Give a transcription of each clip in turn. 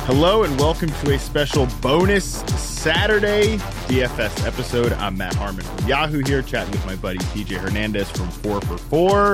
Hello and welcome to a special bonus Saturday DFS episode. I'm Matt Harmon from Yahoo here, chatting with my buddy TJ Hernandez from 4 for 4.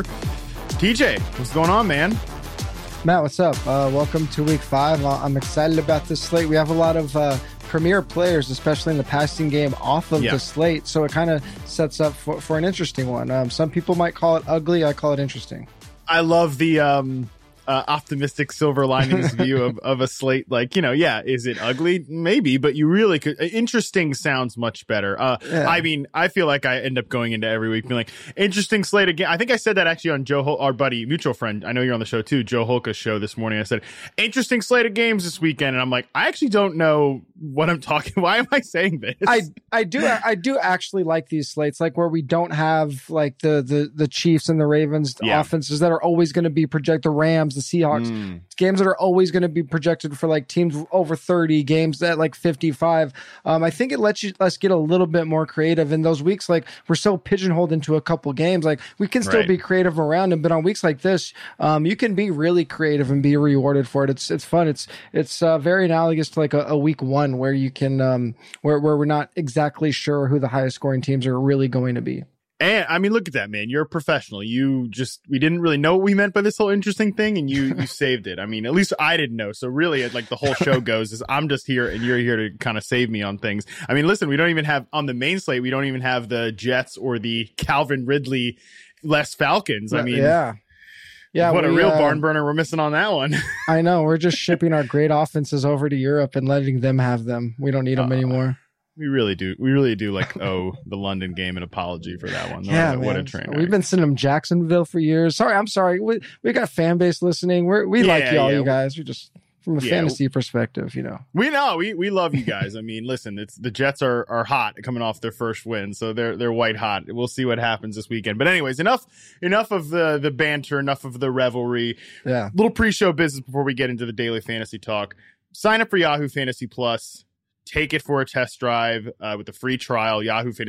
TJ, what's going on, man? Matt, what's up? Welcome to week 5. I'm excited about this slate. We have a lot of premier players, especially in the passing game, off of the slate. So it kind of sets up for an interesting one. Some people might call it ugly. I call it interesting. I love the optimistic silver linings view of a slate. Like, is it ugly? Maybe, but you really could. Interesting sounds much better. I mean, I feel like I end up going into every week being like, interesting slate again. I think I said that actually on our buddy, mutual friend, I know you're on the show too, Joe Holka's show this morning. I said, interesting slate of games this weekend. And I'm like, I actually don't know what I'm talking. Why am I saying this? I do actually like these slates, like where we don't have like the Chiefs and the Ravens offenses that are always going to be projected, the Rams, the Seahawks, games that are always going to be projected for like teams over 30, games at like 55. I think it lets us get a little bit more creative in those weeks. Like we're so pigeonholed into a couple games, like we can still be creative around them, but on weeks like this, you can be really creative and be rewarded for it. It's fun. It's very analogous to like a week 1 where you can where we're not exactly sure who the highest scoring teams are really going to be. And I mean, look at that, man. You're a professional. We didn't really know what we meant by this whole interesting thing, and you saved it. I mean, at least I didn't know. So really, like the whole show goes is I'm just here and you're here to kind of save me on things. I mean, listen, we don't even have on the main slate, we don't even have the Jets or the Calvin Ridley less Falcons. I mean, yeah, what a real barn burner we're missing on that one. I know. We're just shipping our great offenses over to Europe and letting them have them. We don't need them anymore. We really do like owe the London game an apology for that one. Yeah, what a train wreck. We've been sending them Jacksonville for years. I'm sorry. We got fan base listening. We like you guys. We just from a fantasy perspective, We know we love you guys. I mean, listen, the Jets are hot coming off their first win, so they're white hot. We'll see what happens this weekend. But anyways, enough of the banter, enough of the revelry. Yeah, little pre-show business before we get into the daily fantasy talk. Sign up for Yahoo Fantasy Plus. Take it for a test drive with a free trial,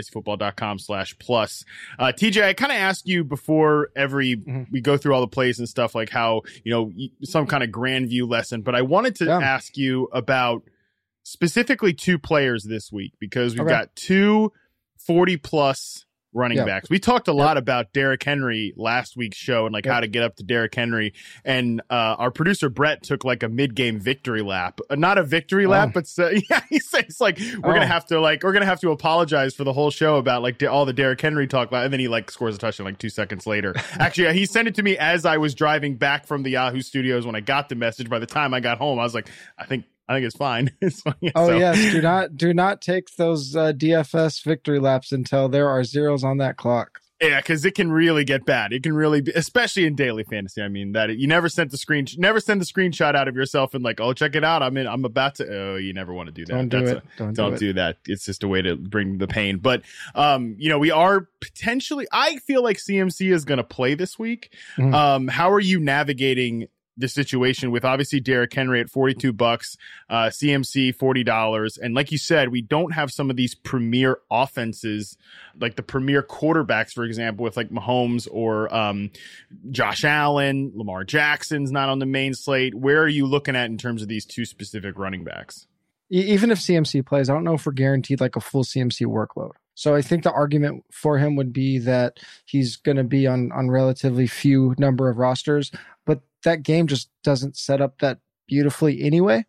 yahoofantasyfootball.com/plus. TJ, I kind of ask you before we go through all the plays and stuff, like how, some kind of grand view lesson, but I wanted to ask you about specifically 2 players this week, because we've got 2 40-plus running backs. We talked a lot about Derrick Henry last week's show and like how to get up to Derrick Henry. And our producer Brett took like a mid-game victory lap, not a victory lap, but he says like we're gonna have to apologize for the whole show about like all the Derrick Henry talk. And then he like scores a touchdown like 2 seconds later. Actually, he sent it to me as I was driving back from the Yahoo studios. When I got the message, by the time I got home, I was like, I think it's fine. It's fine. Yes. Do not take those DFS victory laps until there are zeros on that clock. Yeah, because it can really get bad. It can really be, especially in daily fantasy. I mean, that you never send the screenshot out of yourself and like, oh, check it out. I'm about to. Oh, you never want to do that. Don't do that. It's just a way to bring the pain. But we are potentially. I feel like CMC is going to play this week. How are you navigating the situation with obviously Derrick Henry at $42, CMC $40. And like you said, we don't have some of these premier offenses, like the premier quarterbacks, for example, with like Mahomes or Josh Allen. Lamar Jackson's not on the main slate. Where are you looking at in terms of these 2 specific running backs? Even if CMC plays, I don't know if we're guaranteed like a full CMC workload. So I think the argument for him would be that he's going to be on relatively few number of rosters, but that game just doesn't set up that beautifully anyway.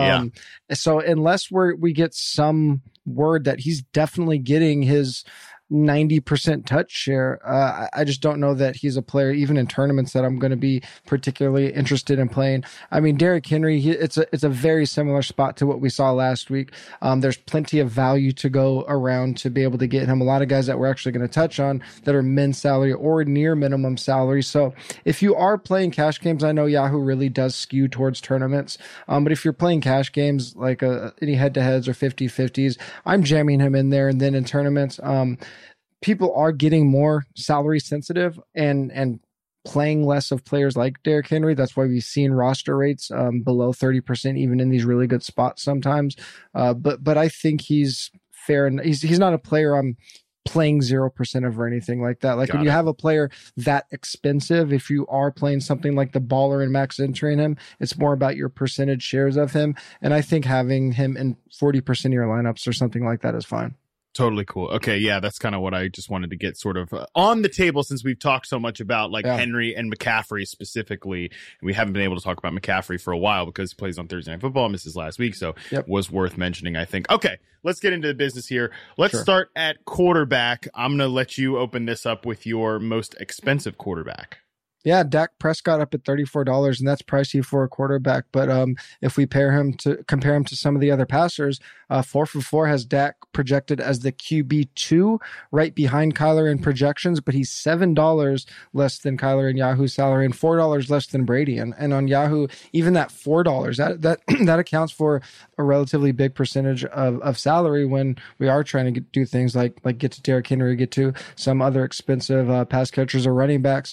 So unless we get some word that he's definitely getting his 90% touch share, I just don't know that he's a player, even in tournaments, that I'm going to be particularly interested in playing. I mean, Derrick Henry, it's a very similar spot to what we saw last week. There's plenty of value to go around to be able to get him. A lot of guys that we're actually going to touch on that are min salary or near minimum salary. So if you are playing cash games, I know Yahoo really does skew towards tournaments. But if you're playing cash games like any head-to-heads or 50-50s, I'm jamming him in there. And then in tournaments, people are getting more salary sensitive and playing less of players like Derrick Henry. That's why we've seen roster rates below 30%, even in these really good spots sometimes. But I think he's fair, and he's not a player I'm playing 0% of or anything like that. Like when you have a player that expensive, if you are playing something like the baller and max entering him, it's more about your percentage shares of him. And I think having him in 40% of your lineups or something like that is fine. Totally cool. Okay, yeah, that's kind of what I just wanted to get sort of on the table, since we've talked so much about Henry and McCaffrey specifically. And we haven't been able to talk about McCaffrey for a while because he plays on Thursday Night Football, misses last week, so was worth mentioning, I think. Okay, let's get into the business here. Let's start at quarterback. I'm going to let you open this up with your most expensive quarterback. Yeah, Dak Prescott up at $34, and that's pricey for a quarterback. But if we compare him to some of the other passers, 4 for 4 has Dak projected as the QB2, right behind Kyler in projections, but he's $7 less than Kyler in Yahoo's salary and $4 less than Brady. And on Yahoo, even that $4, that accounts for a relatively big percentage of salary when we are trying to do things like get to Derrick Henry, get to some other expensive pass catchers or running backs.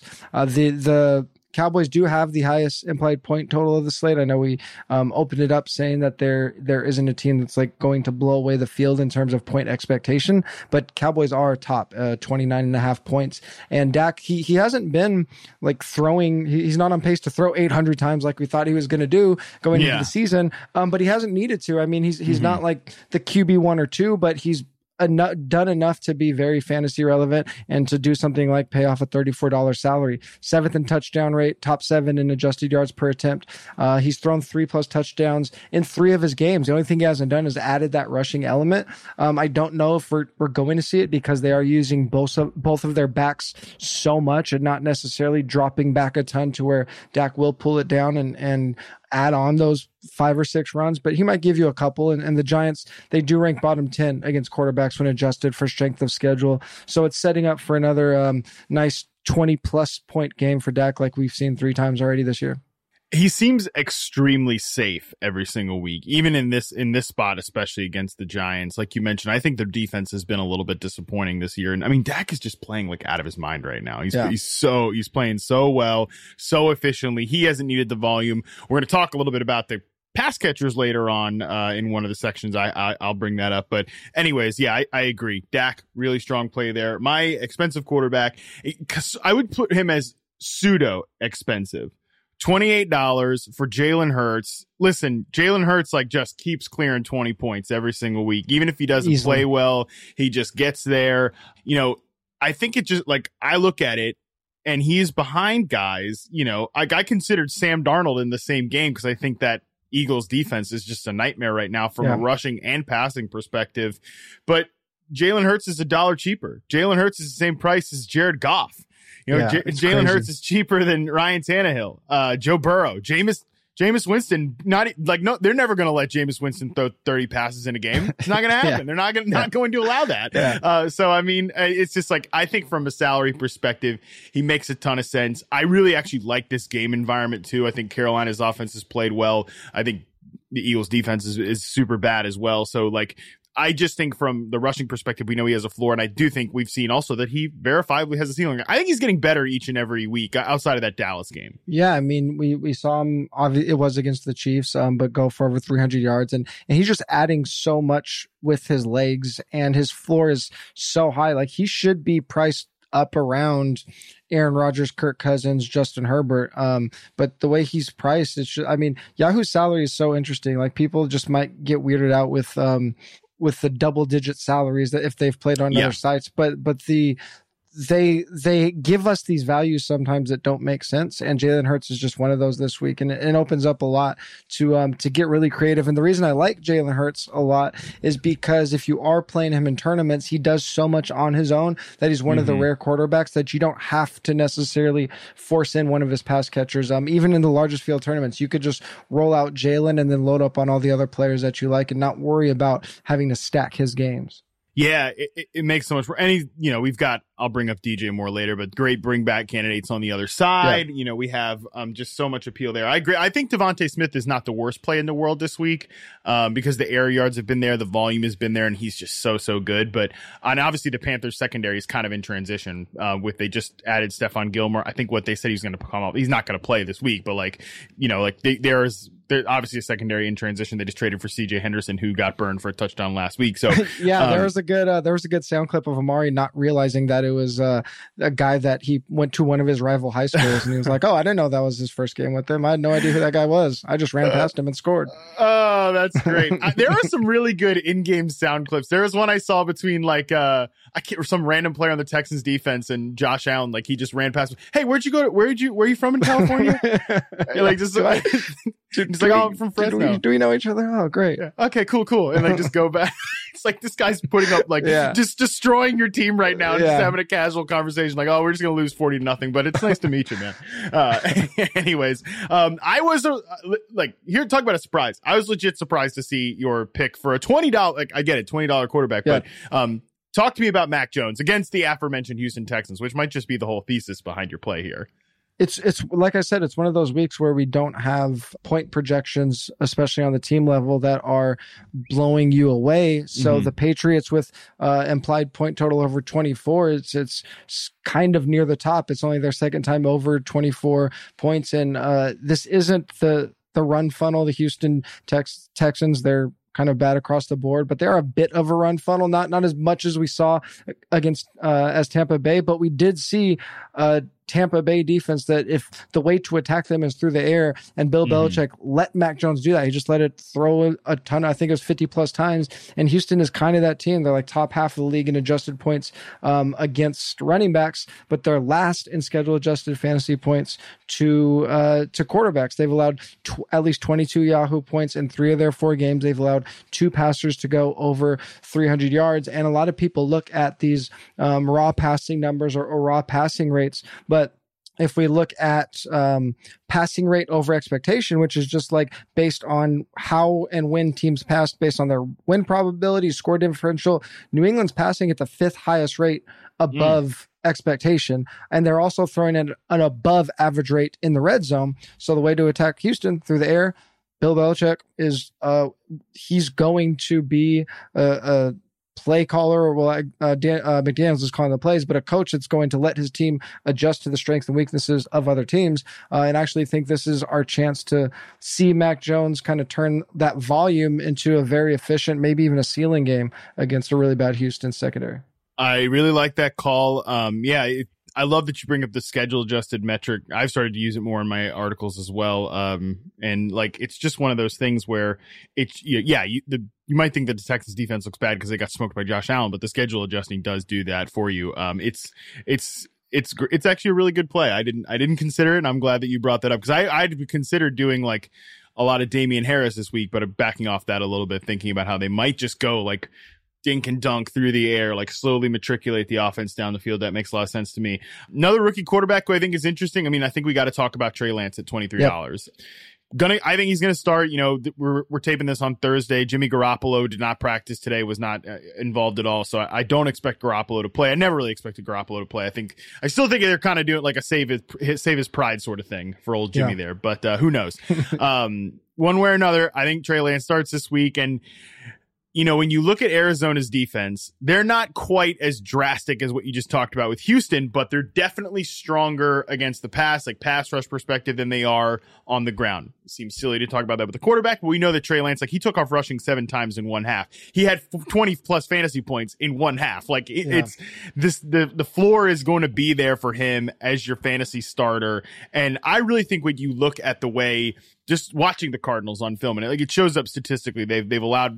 The Cowboys do have the highest implied point total of the slate. I know we opened it up saying that there isn't a team that's like going to blow away the field in terms of point expectation, but Cowboys are top, 29.5 points. And Dak, he hasn't been like throwing, he's not on pace to throw 800 times like we thought he was going to do going into the season, but he hasn't needed to. I mean, he's not like the QB 1 or 2, but he's done enough to be very fantasy relevant and to do something like pay off a $34 salary. 7th in touchdown rate, top 7 in adjusted yards per attempt. He's thrown 3+ touchdowns in 3 of his games. The only thing he hasn't done is added that rushing element. I don't know if we're going to see it because they are using both of their backs so much and not necessarily dropping back a ton to where Dak will pull it down and add on those 5 or 6 runs, but he might give you a couple. And the Giants, they do rank bottom 10 against quarterbacks when adjusted for strength of schedule. So it's setting up for another nice 20+ point game for Dak like we've seen 3 times already this year. He seems extremely safe every single week, even in this spot, especially against the Giants. Like you mentioned, I think their defense has been a little bit disappointing this year. And I mean, Dak is just playing like out of his mind right now. He's playing so well, so efficiently. He hasn't needed the volume. We're going to talk a little bit about the pass catchers later on in one of the sections. I'll bring that up. But anyways, yeah, I agree. Dak, really strong play there. My expensive quarterback, because I would put him as pseudo expensive. $28 for Jalen Hurts. Listen, Jalen Hurts just keeps clearing 20 points every single week. Even if he doesn't play well, he just gets there. I think it just I look at it and he's behind guys. I considered Sam Darnold in the same game because I think that Eagles defense is just a nightmare right now from a rushing and passing perspective. But Jalen Hurts is $1 cheaper. Jalen Hurts is the same price as Jared Goff. Jalen Hurts is cheaper than Ryan Tannehill, Joe Burrow, Jameis Winston. They're never going to let Jameis Winston throw 30 passes in a game. It's not going to happen. They're not going to allow that. So I mean, it's just I think from a salary perspective, he makes a ton of sense. I really actually like this game environment too. I think Carolina's offense has played well. I think the Eagles defense is super bad as well. So I just think from the rushing perspective, we know he has a floor, and I do think we've seen also that he verifiably has a ceiling. I think he's getting better each and every week outside of that Dallas game. Yeah, I mean, we saw him, it was against the Chiefs, but go for over 300 yards, and he's just adding so much with his legs, and his floor is so high. He should be priced up around Aaron Rodgers, Kirk Cousins, Justin Herbert. But the way he's priced, Yahoo's salary is so interesting. People just might get weirded out with the double-digit salaries that if they've played on other sites, but they give us these values sometimes that don't make sense, and Jalen Hurts is just one of those this week, and it opens up a lot to get really creative. And the reason I like Jalen Hurts a lot is because if you are playing him in tournaments, he does so much on his own that he's one of the rare quarterbacks that you don't have to necessarily force in one of his pass catchers. Even in the largest field tournaments, you could just roll out Jalen and then load up on all the other players that you like and not worry about having to stack his games. Yeah, it makes so much. We've got, I'll bring up DJ Moore later, but great bring back candidates on the other side. Yeah. We have just so much appeal there. I agree. I think Devontae Smith is not the worst play in the world this week because the air yards have been there, the volume has been there, and he's just so good. But obviously the Panthers secondary is kind of in transition they just added Stephon Gilmore. I think what they said he's going to come up, he's not going to play this week, but there's They're obviously a secondary in transition. They just traded for CJ Henderson, who got burned for a touchdown last week. So yeah, there was a good sound clip of Amari not realizing that it was a guy that he went to one of his rival high schools, and he was like, "Oh, I didn't know that was his first game with him. I had no idea who that guy was. I just ran past him and scored." Oh, that's great. There are some really good in-game sound clips. There was one I saw between some random player on the Texans defense and Josh Allen. Like he just ran past me. Hey, where are you from in California? Like just like, oh, I'm from Fresno. Do we know each other? Oh, great. Yeah. Okay, cool. And like just go back. It's like this guy's putting up just destroying your team right now and just having a casual conversation like, oh, we're just gonna lose 40-0, but it's nice to meet you, man. Anyways, I was talk about a surprise. I was legit surprised to see your pick for a $20. Like I get it, $20 quarterback, but talk to me about Mac Jones against the aforementioned Houston Texans, which might just be the whole thesis behind your play here. It's like I said, it's one of those weeks where we don't have point projections, especially on the team level, that are blowing you away. So the Patriots with implied point total over 24, it's kind of near the top. It's only their second time over 24 points. And this isn't the run funnel, the Houston Texans. They're kind of bad across the board, but they're a bit of a run funnel, not as much as we saw against as Tampa Bay, but we did see Tampa Bay defense that if the way to attack them is through the air, and Bill Belichick let Mac Jones do that. He just let it throw a ton, I think it was 50 plus times. And Houston is kind of that team. They're like top half of the league in adjusted points against running backs, but they're last in schedule adjusted fantasy points to quarterbacks. They've allowed at least 22 Yahoo points in 3 of their 4 games. They've allowed 2 passers to go over 300 yards. And a lot of people look at these raw passing numbers or raw passing rates, but if we look at passing rate over expectation, which is just like based on how and when teams passed based on their win probability, score differential, New England's passing at the 5th highest rate above expectation. And they're also throwing in an above average rate in the red zone. So the way to attack Houston through the air, Bill Belichick is he's going to be a play caller, McDaniels is calling the plays, but a coach that's going to let his team adjust to the strengths and weaknesses of other teams. And I actually think this is our chance to see Mac Jones kind of turn that volume into a very efficient, maybe even a ceiling game against a really bad Houston secondary. I really like that call. I love that you bring up the schedule adjusted metric. I've started to use it more in my articles as well. And like, it's just one of those things where it's, you might think that the Texans defense looks bad because they got smoked by Josh Allen, but the schedule adjusting does do that for you. It's actually a really good play. I didn't consider it, and I'm glad that you brought that up because I'd considered doing like a lot of Damian Harris this week, but backing off that a little bit, thinking about how they might just go like dink and dunk through the air, like slowly matriculate the offense down the field. That makes a lot of sense to me. Another rookie quarterback who I think is interesting. I mean, I think we got to talk about Trey Lance at $23. Yep. I think he's going to start. You know, we're taping this on Thursday. Jimmy Garoppolo did not practice today, was not involved at all. So I don't expect Garoppolo to play. I never really expected Garoppolo to play. I still think they're kind of doing like a save his pride sort of thing for old Jimmy there. But who knows? One way or another, I think Trey Lance starts this week. And you know, when you look at Arizona's defense, they're not quite as drastic as what you just talked about with Houston, but they're definitely stronger against the pass, like pass rush perspective, than they are on the ground. It seems silly to talk about that with the quarterback, but we know that Trey Lance, like he took off rushing 7 times in one half. He had 20 plus fantasy points in one half. Like it's this, the floor is going to be there for him as your fantasy starter. And I really think when you look at the way, just watching the Cardinals on film, and like it shows up statistically, they've allowed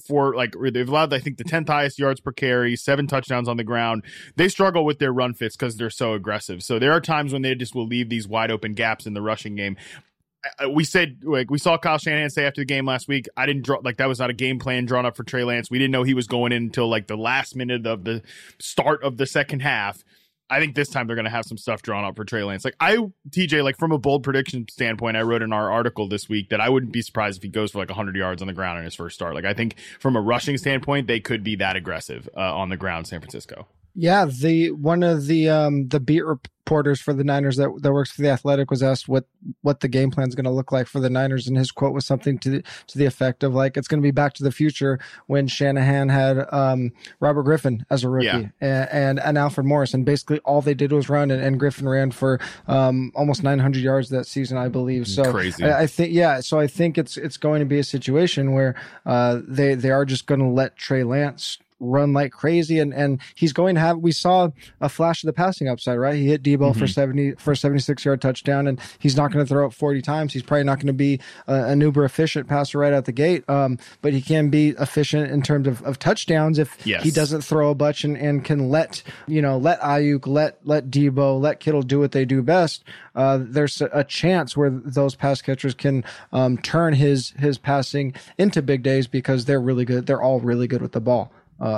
I think the 10th highest yards per carry, 7 touchdowns on the ground. They struggle with their run fits because they're so aggressive. So there are times when they just will leave these wide open gaps in the rushing game. We saw Kyle Shanahan say after the game last week, that was not a game plan drawn up for Trey Lance. We didn't know he was going in until like the last minute of the start of the second half. I think this time they're going to have some stuff drawn up for Trey Lance. TJ, like from a bold prediction standpoint, I wrote in our article this week that I wouldn't be surprised if he goes for like 100 yards on the ground in his first start. Like I think from a rushing standpoint, they could be that aggressive on the ground, San Francisco. Yeah, one of the beat reporters for the Niners that works for The Athletic was asked what the game plan is going to look like for the Niners, and his quote was something to the effect of like, it's going to be Back to the Future when Shanahan had Robert Griffin as a rookie and Alfred Morris, and basically all they did was run, and Griffin ran for almost 900 yards that season, I believe. So crazy. I think so I think it's going to be a situation where they are just going to let Trey Lance run like crazy, and he's going to have, we saw a flash of the passing upside, right? He hit Debo for a 76-yard touchdown, and he's not going to throw it 40 times. He's probably not going to be an uber efficient passer right out the gate, but he can be efficient in terms of touchdowns if he doesn't throw a bunch and can let Ayuk, let Debo, let Kittle do what they do best. There's a chance where those pass catchers can turn his passing into big days because they're really good. They're all really good with the ball.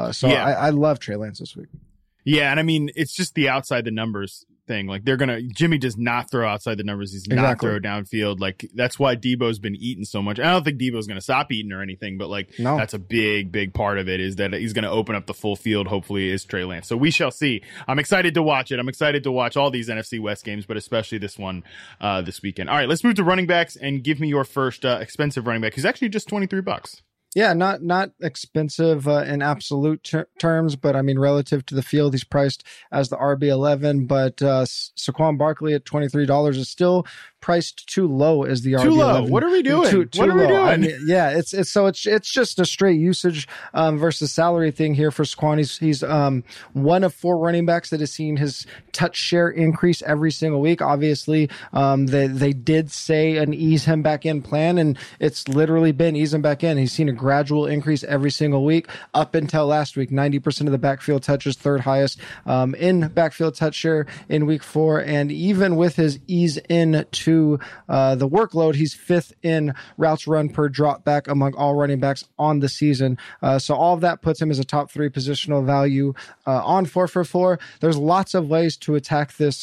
I love Trey Lance this week. Yeah, and I mean, it's just the outside the numbers thing. Like Jimmy does not throw outside the numbers. He's not throw downfield. Like that's why Debo's been eating so much. I don't think Debo's going to stop eating or anything, but that's a big part of it, is that he's going to open up the full field. Hopefully, is Trey Lance. So we shall see. I'm excited to watch it. I'm excited to watch all these NFC West games, but especially this one this weekend. All right, let's move to running backs and give me your first expensive running back, who's actually just $23. Yeah, not expensive in absolute terms, but I mean, relative to the field, he's priced as the RB11. But Saquon Barkley at $23 is still priced too low as the RB11. Too low. What are we doing? What are we doing? I mean, yeah, it's just a straight usage versus salary thing here for Saquon. He's one of 4 running backs that has seen his touch share increase every single week. Obviously, they did say an ease him back in plan, and it's literally been ease him back in. He's seen a gradual increase every single week up until last week. 90% of the backfield touches, third highest in backfield touch share in week 4. And even with his ease into the workload, he's 5th in routes run per drop back among all running backs on the season. So all of that puts him as a top 3 positional value on 4for4. There's lots of ways to attack this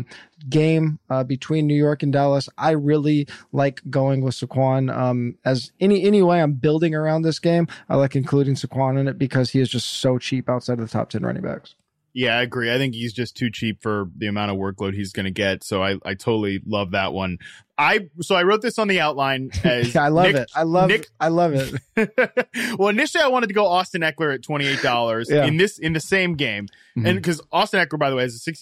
game between New York and Dallas. I really like going with Saquon as any way I'm building around this game. I like including Saquon in it because he is just so cheap outside of the top 10 running backs. Yeah, I agree. I think he's just too cheap for the amount of workload he's going to get. So I totally love that one. I wrote this on the outline as I love it. I love it. Well, initially I wanted to go Austin Eckler at $28 in the same game. And because Austin Eckler, by the way, has a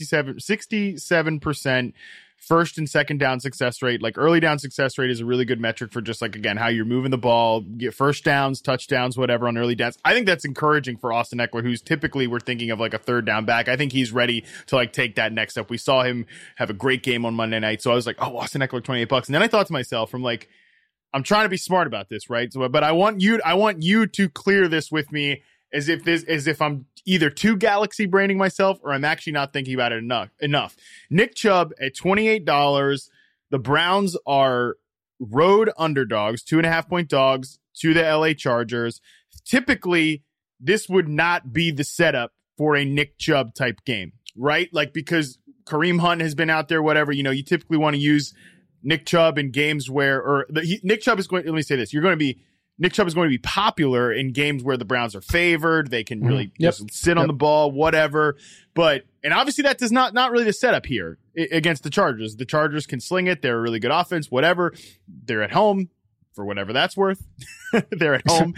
67% first and second down success rate. Like early down success rate is a really good metric for just like, again, how you're moving the ball, get first downs, touchdowns, whatever on early downs. I think that's encouraging for Austin Eckler, who's typically we're thinking of like a third down back. I think he's ready to like take that next step. We saw him have a great game on Monday night. So I was like, oh, Austin Eckler, $28. And then I thought to myself, I'm like, I'm trying to be smart about this, right? So, but I want you to clear this with me as if I'm either too galaxy braining myself or I'm actually not thinking about it enough. Nick Chubb at $28. The Browns are road underdogs, 2.5-point dogs to the LA Chargers. Typically, this would not be the setup for a Nick Chubb type game, right? Like, because Kareem Hunt has been out there, whatever, you typically want to use Nick Chubb in games where, Nick Chubb is going, let me say this, Nick Chubb is going to be popular in games where the Browns are favored. They can really just sit on the ball, whatever. And obviously that does not really the setup here against the Chargers. The Chargers can sling it. They're a really good offense, whatever. They're at home for whatever that's worth. They're at home.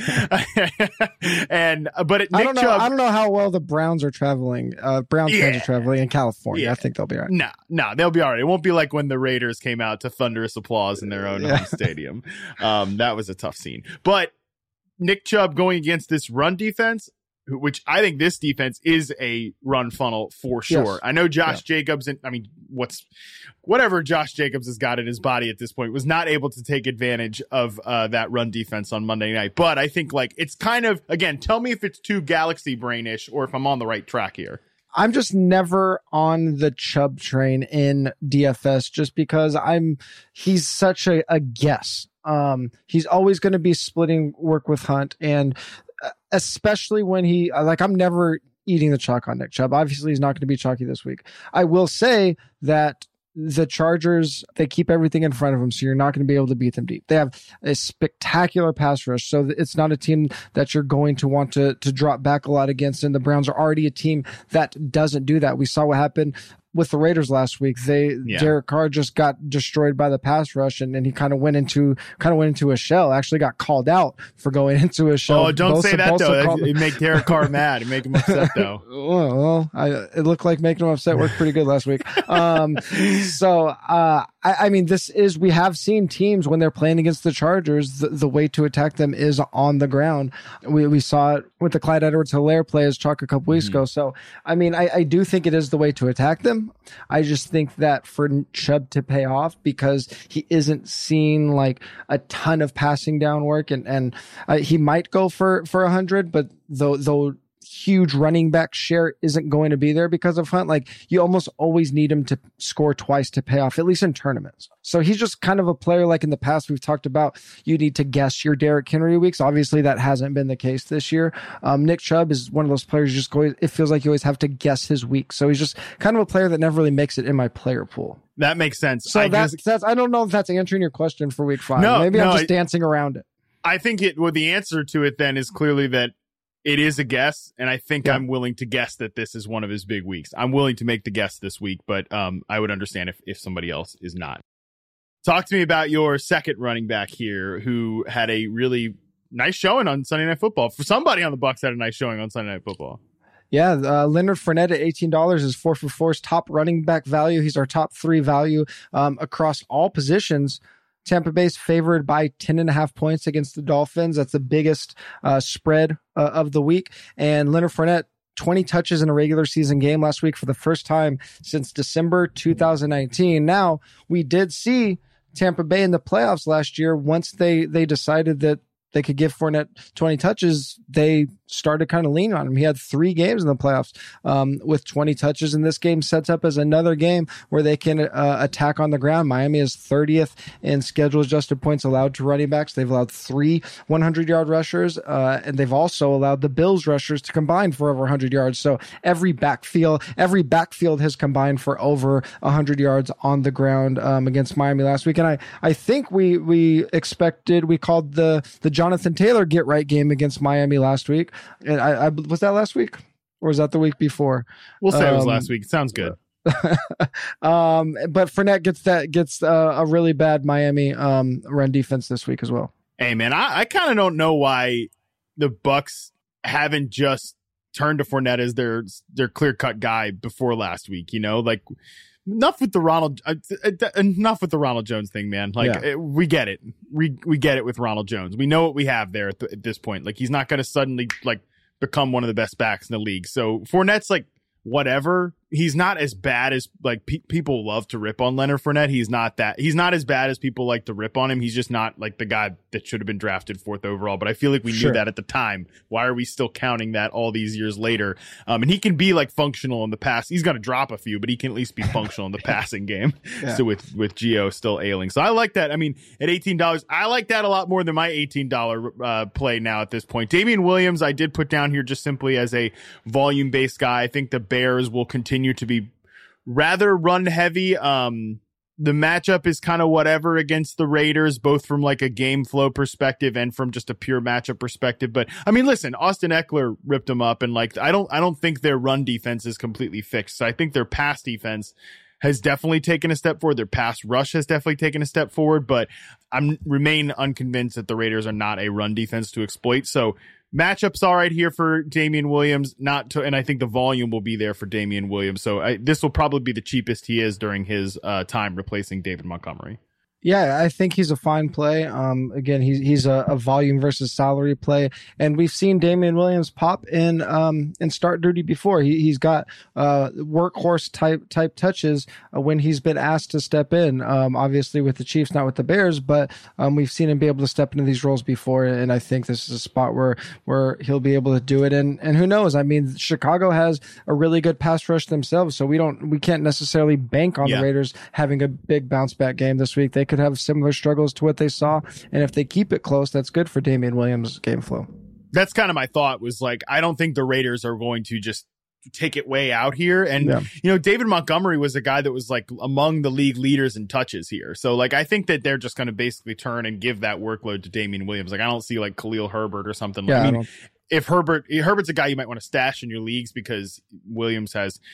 But Nick Chubb, I don't know how well the Browns are traveling. Browns fans are traveling in California. Yeah. I think they'll be all right. No, they'll be all right. It won't be like when the Raiders came out to thunderous applause in their own home stadium. That was a tough scene. But Nick Chubb going against this run defense, which I think this defense is a run funnel for sure. Yes. I know Josh Jacobs, whatever Josh Jacobs has got in his body at this point, was not able to take advantage of that run defense on Monday night. But I think it's kind of, again, tell me if it's too galaxy brainish or if I'm on the right track here. I'm just never on the Chubb train in DFS just because he's such a guess. He's always going to be splitting work with Hunt, and especially when I'm never eating the chalk on Nick Chubb. Obviously, he's not going to be chalky this week. I will say that the Chargers, they keep everything in front of them, so you're not going to be able to beat them deep. They have a spectacular pass rush, so it's not a team that you're going to want to drop back a lot against, and the Browns are already a team that doesn't do that. We saw what happened with the Raiders last week. Derek Carr just got destroyed by the pass rush, and he kind of went into a shell. Actually got called out for going into a shell. Oh, don't say that though. It make Derek Carr mad. It make him upset though. Well, it looked like making him upset worked pretty good last week. I mean, we have seen teams when they're playing against the Chargers, the way to attack them is on the ground. We saw it with the Clyde Edwards-Helaire play as Chuck a couple weeks ago. So, I mean, I do think it is the way to attack them. I just think that for Chubb to pay off, because he isn't seeing like a ton of passing down work, and he might go for 100, but though huge running back share isn't going to be there because of Hunt. Like, you almost always need him to score twice to pay off, at least in tournaments. So he's just kind of a player like in the past we've talked about. You need to guess your Derrick Henry weeks. Obviously, that hasn't been the case this year. Nick Chubb is one of those players it feels like you always have to guess his week. So he's just kind of a player that never really makes it in my player pool. That makes sense. So I don't know if that's answering your question for week 5. Maybe I'm just dancing around it. I think the answer to it then is clearly that it is a guess, and I think I'm willing to guess that this is one of his big weeks. I'm willing to make the guess this week, but I would understand if somebody else is not. Talk to me about your second running back here, who had a really nice showing on Sunday Night Football. For somebody on the Bucs had a nice showing on Sunday Night Football. Yeah, Leonard Fournette at $18 is 4 for 4's top running back value. He's our top 3 value across all positions. Tampa Bay's favored by 10.5 points against the Dolphins. That's the biggest spread of the week. And Leonard Fournette, 20 touches in a regular season game last week for the first time since December 2019. Now, we did see Tampa Bay in the playoffs last year. Once they decided that they could give Fournette 20 touches, they started kind of leaning on him. He had 3 games in the playoffs with 20 touches, and this game sets up as another game where they can attack on the ground. Miami is 30th in schedule adjusted points allowed to running backs. They've allowed 3 100-yard rushers, and they've also allowed the Bills rushers to combine for over 100 yards. So every backfield has combined for over 100 yards on the ground against Miami last week. And I think we called the Jonathan Taylor get right game against Miami last week. And I was that last week, or was that the week before? We'll say it was last week. It sounds good. But Fournette gets a really bad Miami run defense this week as well. Hey man, I kind of don't know why the Bucs haven't just turned to Fournette as their clear cut guy before last week. You know, like. Enough with the Ronald Jones thing, man. Like, we get it. We get it with Ronald Jones. We know what we have there at this point. Like, he's not going to suddenly like become one of the best backs in the league. So Fournette's like whatever. He's not as bad as like people love to rip on Leonard Fournette. He's not as bad as people like to rip on him. He's just not like the guy that should have been drafted 4th overall. But I feel like we knew that at the time. Why are we still counting that all these years later? And he can be like functional in the pass. He's going to drop a few, but he can at least be functional in the passing game. Yeah. So with Gio still ailing. So I like that. I mean, at $18, I like that a lot more than my $18 play now at this point. Damian Williams, I did put down here just simply as a volume based guy. I think the Bears will continue to be rather run heavy. The matchup is kind of whatever against the Raiders, both from like a game flow perspective and from just a pure matchup perspective. But I mean, listen, Austin Eckler ripped them up, and like I don't think their run defense is completely fixed. So I think their pass defense has definitely taken a step forward. Their pass rush has definitely taken a step forward, but remain unconvinced that the Raiders are not a run defense to exploit. So matchups all right here for Damian Williams, and I think the volume will be there for Damian Williams. So this will probably be the cheapest he is during his time replacing David Montgomery. Yeah, I think he's a fine play. Again, he's a volume versus salary play, and we've seen Damian Williams pop in start duty before. He's got workhorse type touches when he's been asked to step in. Obviously with the Chiefs, not with the Bears, but we've seen him be able to step into these roles before, and I think this is a spot where he'll be able to do it. And who knows? I mean, Chicago has a really good pass rush themselves, so we can't necessarily bank on the Raiders having a big bounce back game this week. They could have similar struggles to what they saw, and if they keep it close, that's good for Damian Williams' game flow. That's kind of my thought, was like, I don't think the Raiders are going to just take it way out here. And, David Montgomery was a guy that was like among the league leaders in touches here. So like, I think that they're just going to basically turn and give that workload to Damian Williams. Like, I don't see like Khalil Herbert or something. Yeah, I mean, if Herbert's a guy you might want to stash in your leagues because Williams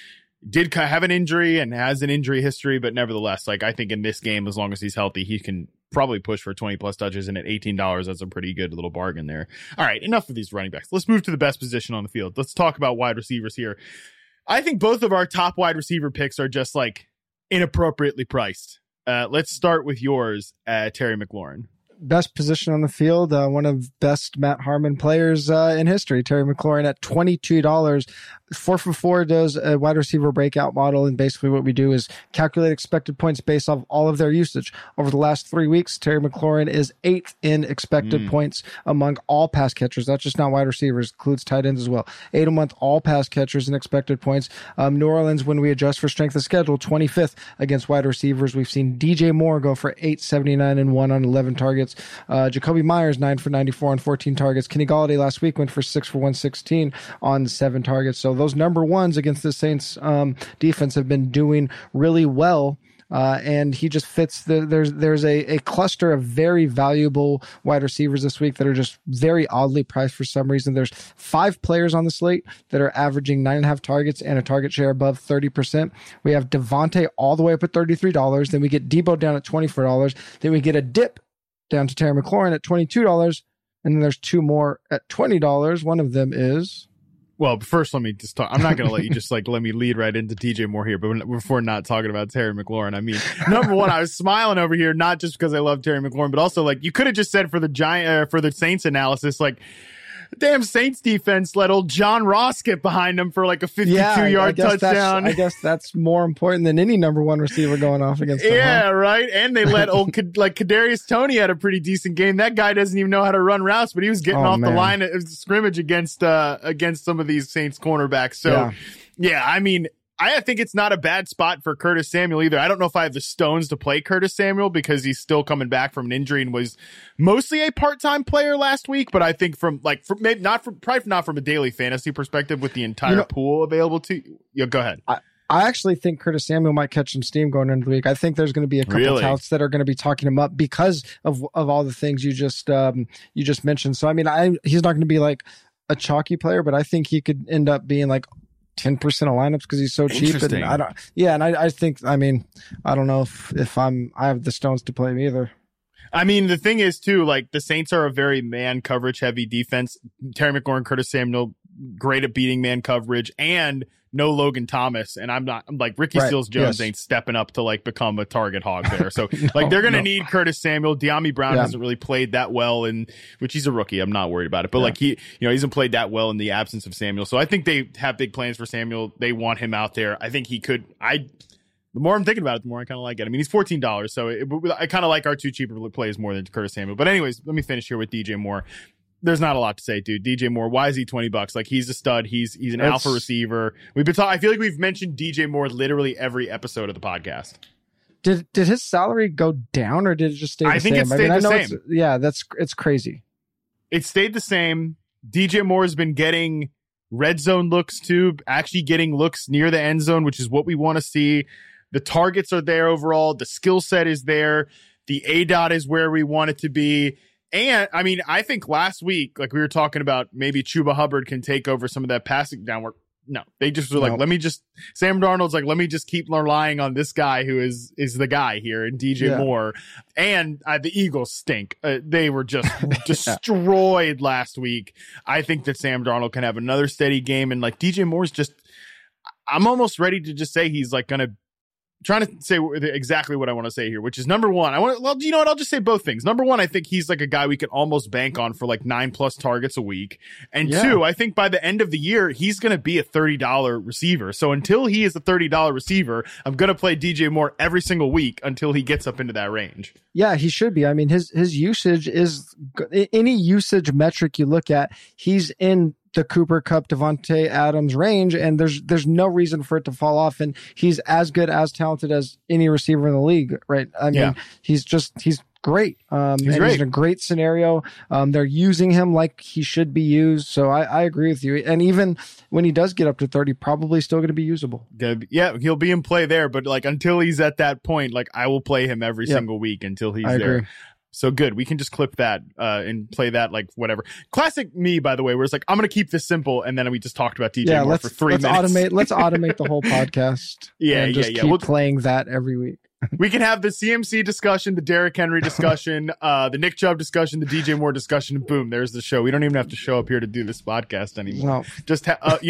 did have an injury and has an injury history, but nevertheless, like I think in this game, as long as he's healthy, he can probably push for 20 plus touches, and at $18, that's a pretty good little bargain there. All right, enough of these running backs. Let's move to the best position on the field. Let's talk about wide receivers here. I think both of our top wide receiver picks are just like inappropriately priced. Let's start with yours, Terry McLaurin. Best position on the field, one of best Matt Harmon players in history, Terry McLaurin at $22. 4 for 4 does a wide receiver breakout model, and basically what we do is calculate expected points based off all of their usage. Over the last 3 weeks, Terry McLaurin is 8th in expected points among all pass catchers. That's just not wide receivers, includes tight ends as well. 8 a month, all pass catchers in expected points. New Orleans, when we adjust for strength of schedule, 25th against wide receivers. We've seen DJ Moore go for 879 and 1 on 11 targets. Jacoby Myers, 9 for 94 on 14 targets. Kenny Golladay last week went for 6 for 116 on 7 targets. So those number ones against the Saints defense have been doing really well. And he just fits there's a cluster of very valuable wide receivers this week that are just very oddly priced for some reason. There's 5 players on the slate that are averaging 9.5 targets and a target share above 30%. We have Devontae all the way up at $33. Then we get Debo down at $24. Then we get a dip down to Terry McLaurin at $22. And then there's 2 more at $20. One of them is... Well, first, let me just talk. I'm not going to let you just like let me lead right into DJ Moore here, but before not talking about Terry McLaurin, I mean, number one, I was smiling over here, not just because I love Terry McLaurin, but also like you could have just said for the Saints analysis, like, damn Saints defense let old John Ross get behind him for like a 52-yard touchdown. I guess that's more important than any number one receiver going off against them. Yeah, right. And they let old like Kadarius Toney had a pretty decent game. That guy doesn't even know how to run routes, but he was getting off the line of scrimmage against some of these Saints cornerbacks. So yeah, I mean, I think it's not a bad spot for Curtis Samuel either. I don't know if I have the stones to play Curtis Samuel because he's still coming back from an injury and was mostly a part-time player last week. But I think probably not from a daily fantasy perspective with the entire pool available to you. Go ahead. I actually think Curtis Samuel might catch some steam going into the week. I think there's going to be a couple of touts that are going to be talking him up because of all the things you just mentioned. So I mean, he's not going to be like a chalky player, but I think he could end up being like 10% of lineups because he's so cheap. And I think, I mean, I don't know if I have the stones to play him either. I mean, the thing is too, like the Saints are a very man coverage heavy defense. Terry McLaurin, Curtis Samuel, great at beating man coverage, and no Logan Thomas. And I'm like Ricky Seals-Jones ain't stepping up to like become a target hog there. So like they're going to need Curtis Samuel. De'Ami Brown hasn't really played that well which he's a rookie. I'm not worried about it, but like he hasn't played that well in the absence of Samuel. So I think they have big plans for Samuel. They want him out there. I think he could, the more I'm thinking about it, the more I kind of like it. I mean, he's $14, so I kind of like our 2 cheaper plays more than Curtis Samuel. But anyways, let me finish here with DJ Moore. There's not a lot to say, dude. DJ Moore, why is he $20? Like he's a stud. He's an alpha receiver. We've been I feel like we've mentioned DJ Moore literally every episode of the podcast. Did his salary go down or did it just stay the same? I think it stayed the same. It's crazy. It stayed the same. DJ Moore has been getting red zone looks too, actually getting looks near the end zone, which is what we want to see. The targets are there overall. The skill set is there. The ADOT is where we want it to be. And I mean, I think last week, like we were talking about, maybe Chuba Hubbard can take over some of that passing downward. No, they just were like, Sam Darnold's like, let me just keep relying on this guy who is the guy here, and DJ Moore. And the Eagles stink. They were just destroyed last week. I think that Sam Darnold can have another steady game. And like DJ Moore's I'm almost ready to just say he's like going to, trying to say exactly what I want to say here, which is number one. You know what? I'll just say both things. Number one, I think he's like a guy we could almost bank on for like 9+ targets a week. And 2, I think by the end of the year, he's going to be a $30 receiver. So until he is a $30 receiver, I'm going to play DJ Moore every single week until he gets up into that range. Yeah, he should be. I mean, his usage is any usage metric you look at, he's in the Cooper Kupp, Devontae Adams range, and there's no reason for it to fall off. And he's as good, as talented as any receiver in the league, right? I mean, he's great. He's in a great scenario. They're using him like he should be used. So I agree with you. And even when he does get up to 30, probably still going to be usable. Yeah, he'll be in play there. But like until he's at that point, like I will play him every single week until he's there. Agree. So good. We can just clip that and play that like whatever. Classic me, by the way, where it's like, I'm going to keep this simple. And then we just talked about DJ Moore for 3 minutes. Let's automate the whole podcast. Keep playing that every week. We can have the CMC discussion, the Derrick Henry discussion, the Nick Chubb discussion, the DJ Moore discussion. Boom, there's the show. We don't even have to show up here to do this podcast anymore. No. Just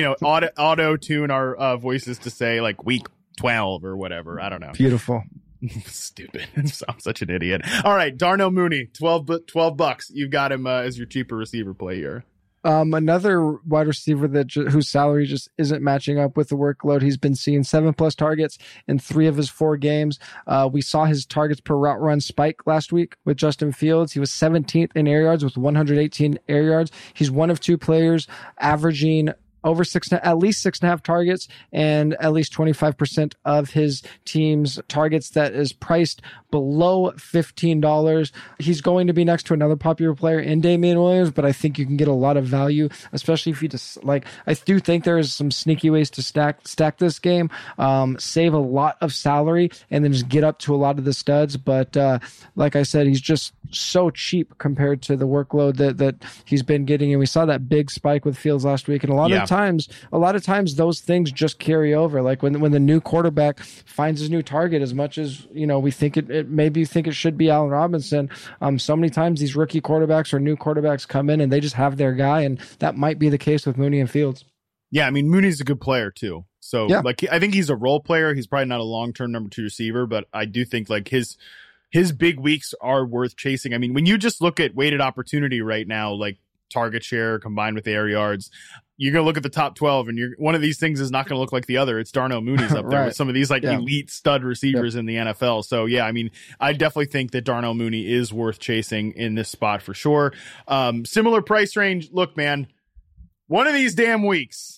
auto tune our voices to say like week 12 or whatever. I don't know. Beautiful. Stupid. I'm such an idiot. All right, Darnell Mooney, $12. You've got him as your cheaper receiver play here. Another wide receiver whose salary just isn't matching up with the workload. He's been seeing 7+ targets in 3 of his 4 games. We saw his targets per route run spike last week with Justin Fields. He was 17th in air yards with 118 air yards. He's one of 2 players averaging at least 6.5 targets and at least 25% of his team's targets that is priced below $15. He's going to be next to another popular player in Damian Williams, but I think you can get a lot of value, especially if you just like, I do think there is some sneaky ways to stack this game, save a lot of salary and then just get up to a lot of the studs. But like I said, he's just so cheap compared to the workload that he's been getting. And we saw that big spike with Fields last week. And a lot of times those things just carry over. Like when the new quarterback finds his new target, as much as, we think maybe you think it should be Allen Robinson. So many times these rookie quarterbacks or new quarterbacks come in and they just have their guy. And that might be the case with Mooney and Fields. Yeah. I mean, Mooney's a good player too. So I think he's a role player. He's probably not a long-term number 2 receiver, but I do think like his big weeks are worth chasing. I mean, when you just look at weighted opportunity right now, like target share combined with air yards, you're going to look at the top 12 and one of these things is not going to look like the other. It's Darnell Mooney's up there with some of these elite stud receivers in the NFL. So yeah, I mean, I definitely think that Darnell Mooney is worth chasing in this spot for sure. Similar price range. Look, man, one of these damn weeks,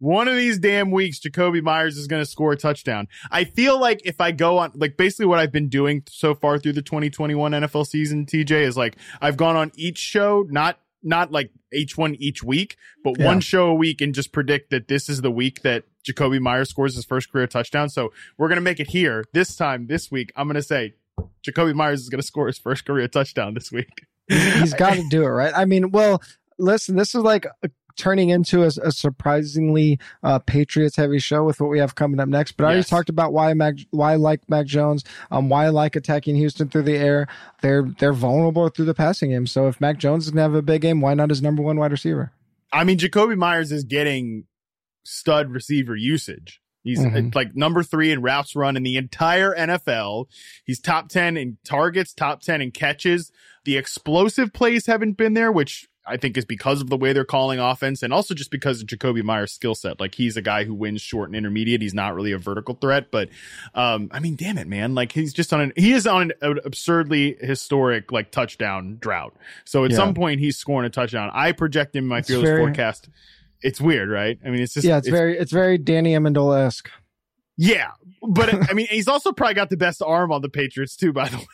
Jakobi Meyers is going to score a touchdown. I feel like if I go on, like basically what I've been doing so far through the 2021 NFL season, TJ, is like I've gone on each show, not like H1 each week, but one show a week and just predict that this is the week that Jakobi Meyers scores his first career touchdown. So we're going to make it here this week. I'm going to say Jakobi Meyers is going to score his first career touchdown this week. He's got to do it, right? I mean, well, listen, this is like turning into a surprisingly Patriots heavy show with what we have coming up next. But I already talked about why I like Mac Jones, why I like attacking Houston through the air. They're vulnerable through the passing game. So if Mac Jones is going to have a big game, why not his number 1 wide receiver? I mean, Jakobi Meyers is getting stud receiver usage. He's like number 3 in routes run in the entire NFL. He's top 10 in targets, top 10 in catches. The explosive plays haven't been there, which I think is because of the way they're calling offense and also just because of Jakobi Meyers' skill set. Like he's a guy who wins short and intermediate. He's not really a vertical threat, but I mean, damn it, man. Like he is on an absurdly historic like touchdown drought. So at some point he's scoring a touchdown. I project him in my fearless forecast. It's weird, right? I mean, it's just, it's very Danny Amendola-esque. Yeah, but I mean, he's also probably got the best arm on the Patriots too. By the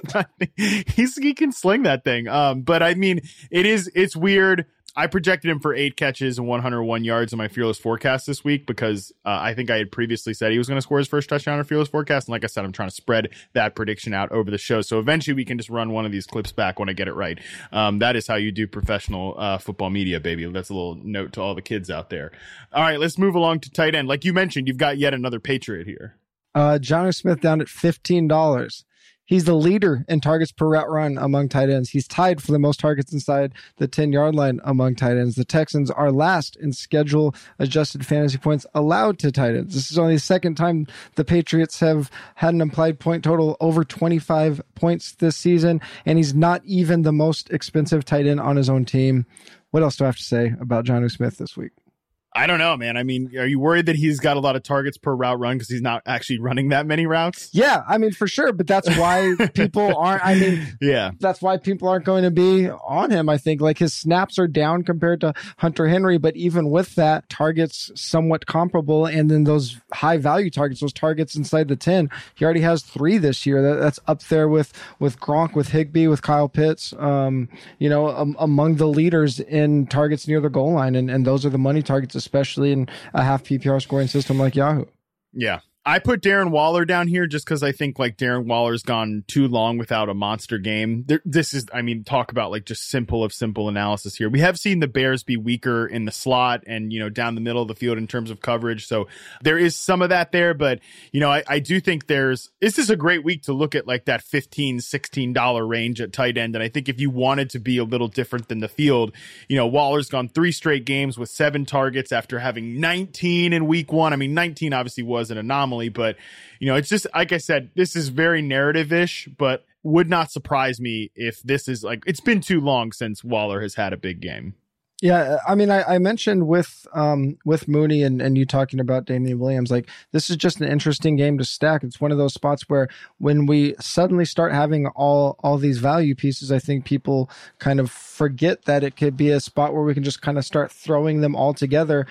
way, he can sling that thing. But I mean, it's weird. I projected him for 8 catches and 101 yards in my fearless forecast this week because I think I had previously said he was going to score his first touchdown in fearless forecast. And like I said, I'm trying to spread that prediction out over the show. So eventually we can just run one of these clips back when I get it right. That is how you do professional football media, baby. That's a little note to all the kids out there. All right, let's move along to tight end. Like you mentioned, you've got yet another Patriot here. Jonnu Smith down at $15. He's the leader in targets per route run among tight ends. He's tied for the most targets inside the 10-yard line among tight ends. The Texans are last in schedule-adjusted fantasy points allowed to tight ends. This is only the second time the Patriots have had an implied point total over 25 points this season, and he's not even the most expensive tight end on his own team. What else do I have to say about Jonnu Smith this week? I don't know, man. I mean, are you worried that he's got a lot of targets per route run because he's not actually running that many routes? Yeah, I mean, for sure. But that's why people aren't, I mean, yeah, that's why people aren't going to be on him. I think like his snaps are down compared to Hunter Henry, but even with that, targets somewhat comparable. And then those high value targets, those targets inside the 10, he already has 3 this year. That's up there with Gronk, with Higbee, with Kyle Pitts, among the leaders in targets near the goal line. And those are the money targets, especially in a half PPR scoring system like Yahoo. Yeah. I put Darren Waller down here just because I think like Darren Waller's gone too long without a monster game. Talk about like just simple analysis here. We have seen the Bears be weaker in the slot and, down the middle of the field in terms of coverage. So there is some of that there, but I do think this is a great week to look at like that $15, $16 range at tight end. And I think if you wanted to be a little different than the field, Waller's gone 3 straight games with 7 targets after having 19 in week 1. I mean, 19 obviously was an anomaly. But, it's just, like I said, this is very narrative-ish, but would not surprise me if this is like, it's been too long since Waller has had a big game. Yeah, I mean, I mentioned with Mooney and you talking about Damian Williams, like this is just an interesting game to stack. It's one of those spots where when we suddenly start having all these value pieces, I think people kind of forget that it could be a spot where we can just kind of start throwing them all together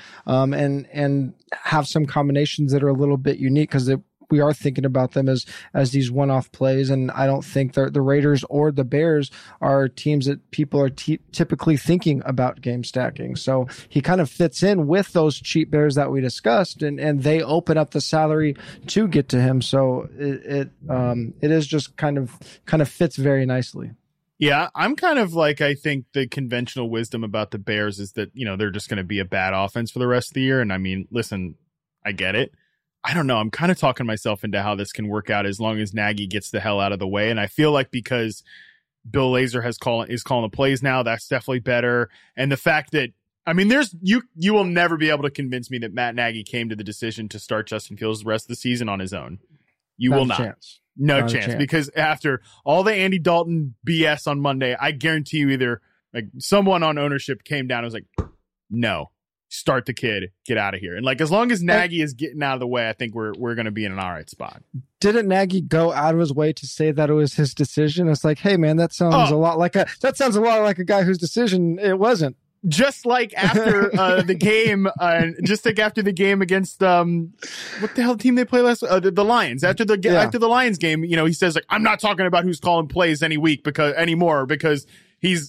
and have some combinations that are a little bit unique because we are thinking about them as these one-off plays, and I don't think the Raiders or the Bears are teams that people are typically thinking about game stacking. So he kind of fits in with those cheap Bears that we discussed, and they open up the salary to get to him. So it is just kind of fits very nicely. Yeah, I'm kind of like, I think the conventional wisdom about the Bears is that, they're just going to be a bad offense for the rest of the year. And I mean, listen, I get it. I don't know. I'm kind of talking myself into how this can work out as long as Nagy gets the hell out of the way. And I feel like because Bill Lazor is calling the plays now, that's definitely better. And the fact that, I mean, you will never be able to convince me that Matt Nagy came to the decision to start Justin Fields the rest of the season on his own. You will not. No chance. Because after all the Andy Dalton BS on Monday, I guarantee you either like someone on ownership came down and was like, no. Start the kid, get out of here. And like, as long as Nagy is getting out of the way, I think we're going to be in an all right spot. Didn't Nagy go out of his way to say that it was his decision? It's like, hey man, that sounds a lot like a guy whose decision it wasn't. Just like after the game, just like after the game against what the hell team they play last? The Lions. After the Lions game, he says like, I'm not talking about who's calling plays anymore because he's.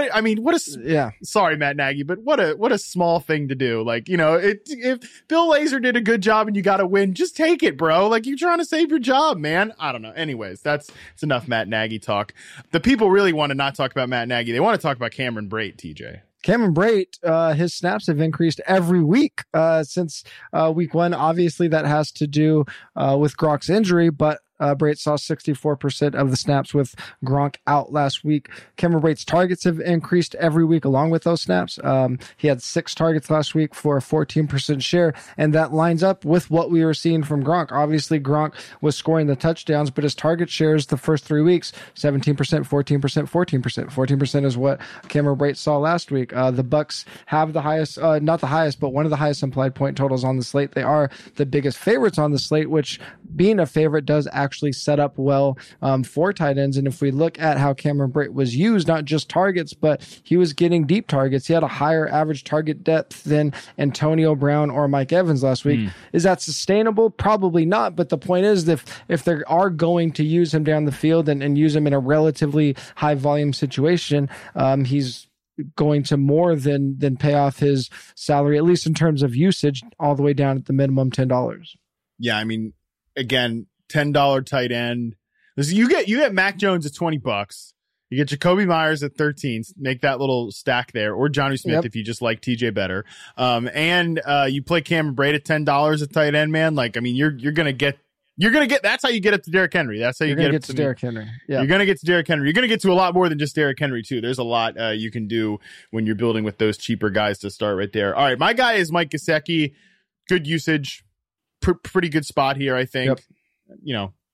Sorry, Matt Nagy, but what a small thing to do. Like, if Bill Lazor did a good job and you got to win, just take it, bro. Like, you're trying to save your job, man. I don't know. Anyways, it's enough Matt Nagy talk. The people really want to not talk about Matt Nagy. They want to talk about Cameron Brate, TJ. Cameron Brate, his snaps have increased every week since week 1. Obviously, that has to do with Gronk's injury, but Brate saw 64% of the snaps with Gronk out last week. Cameron Brate's targets have increased every week along with those snaps. He had 6 targets last week for a 14% share, and that lines up with what we were seeing from Gronk. Obviously, Gronk was scoring the touchdowns, but his target shares the first 3 weeks, 17%, 14%, 14%. 14% is what Cameron Brate saw last week. The Bucs have the highest, not the highest, but one of the highest implied point totals on the slate. They are the biggest favorites on the slate, which being a favorite does actually set up well for tight ends. And if we look at how Cameron Brate was used, not just targets, but he was getting deep targets. He had a higher average target depth than Antonio Brown or Mike Evans last week. Is that sustainable? Probably not. But the point is, if they are going to use him down the field and use him in a relatively high volume situation, he's going to more than pay off his salary, at least in terms of usage, all the way down at the minimum $10. Yeah, I mean, again, $10 tight end. Listen, you get Mac Jones at $20. You get Jacoby Myers at 13. Make that little stack there, or Johnny Smith if you just like TJ better. And you play Cameron Brate at $10 at tight end, man. Like, I mean, you're gonna get. That's how you get up to Derrick Henry. That's how you get to Derrick Henry. Yeah. You're gonna get to Derrick Henry. You're gonna get to a lot more than just Derrick Henry too. There's a lot you can do when you're building with those cheaper guys to start right there. All right, my guy is Mike Gesicki. Good usage, pretty good spot here, I think. Yep.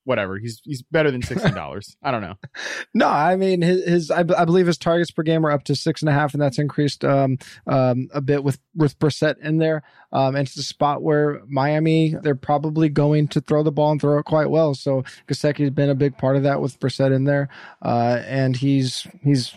whatever. He's better than $16. I don't know. No, I mean I believe his targets per game are up to 6.5, and that's increased a bit with Brissett in there. And it's a spot where Miami, they're probably going to throw the ball and throw it quite well. So Gesicki's been a big part of that with Brissett in there, and he's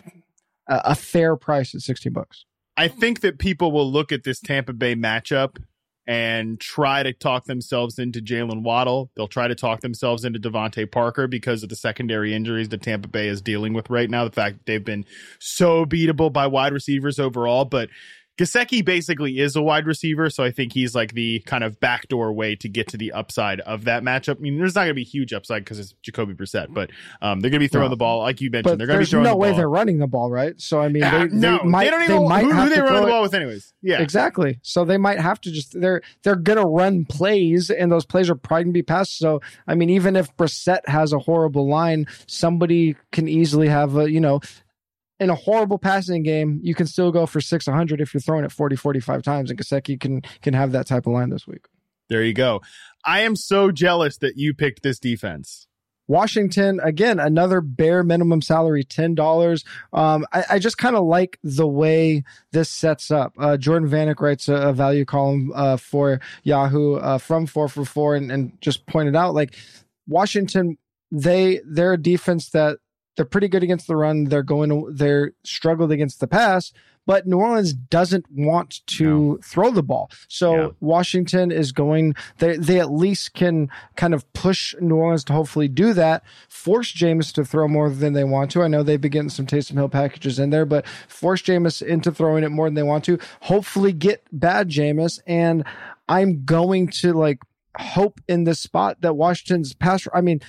a fair price at $16. I think that people will look at this Tampa Bay matchup and try to talk themselves into Jalen Waddle. They'll try to talk themselves into Devontae Parker because of the secondary injuries that Tampa Bay is dealing with right now. The fact that they've been so beatable by wide receivers overall, but Gesicki basically is a wide receiver, so I think he's like the kind of backdoor way to get to the upside of that matchup. I mean, there's not going to be huge upside because it's Jacoby Brissett, but they're going to be throwing the ball, like you mentioned. They're going to be throwing the ball. There's no way they're running the ball, right? So, I mean, they might who they run the ball with anyways. Yeah, exactly. So they might have to they're going to run plays, and those plays are probably going to be passed. So, I mean, even if Brissett has a horrible line, somebody can easily have in a horrible passing game, you can still go for 600 if you're throwing it 40, 45 times, and Gesicki can have that type of line this week. There you go. I am so jealous that you picked this defense. Washington, again, another bare minimum salary, $10. I just kind of like the way this sets up. Jordan Vanek writes a value column for Yahoo from 4for4 and just pointed out, like, Washington, they're a defense that they're pretty good against the run. They're struggled against the pass, but New Orleans doesn't want to throw the ball. So Washington is they at least can kind of push New Orleans to hopefully do that, force Jameis to throw more than they want to. I know they've been getting some Taysom Hill packages in there, but force Jameis into throwing it more than they want to, hopefully get bad Jameis. And I'm going to hope in this spot that Washington's pass,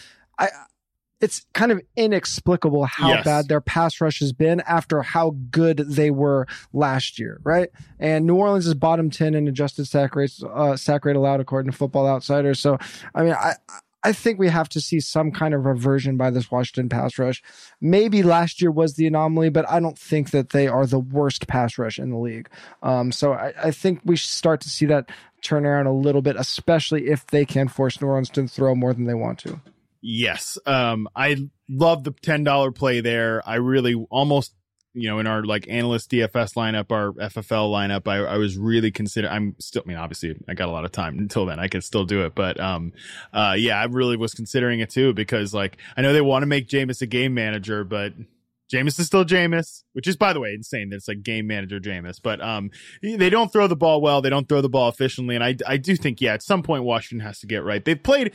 it's kind of inexplicable how bad their pass rush has been after how good they were last year, right? And New Orleans is bottom 10 in adjusted sack rate allowed according to Football Outsiders. So, I mean, I think we have to see some kind of reversion by this Washington pass rush. Maybe last year was the anomaly, but I don't think that they are the worst pass rush in the league. So I think we should start to see that turn around a little bit, especially if they can force New Orleans to throw more than they want to. Yes. I love the $10 play there. I really almost, in our analyst DFS lineup, our FFL lineup, I was really obviously I got a lot of time until then. I could still do it. But, I really was considering it too, because I know they want to make Jameis a game manager, but Jameis is still Jameis, which is, by the way, insane that it's game manager Jameis. But they don't throw the ball well. They don't throw the ball efficiently. And I do think, at some point Washington has to get right. They played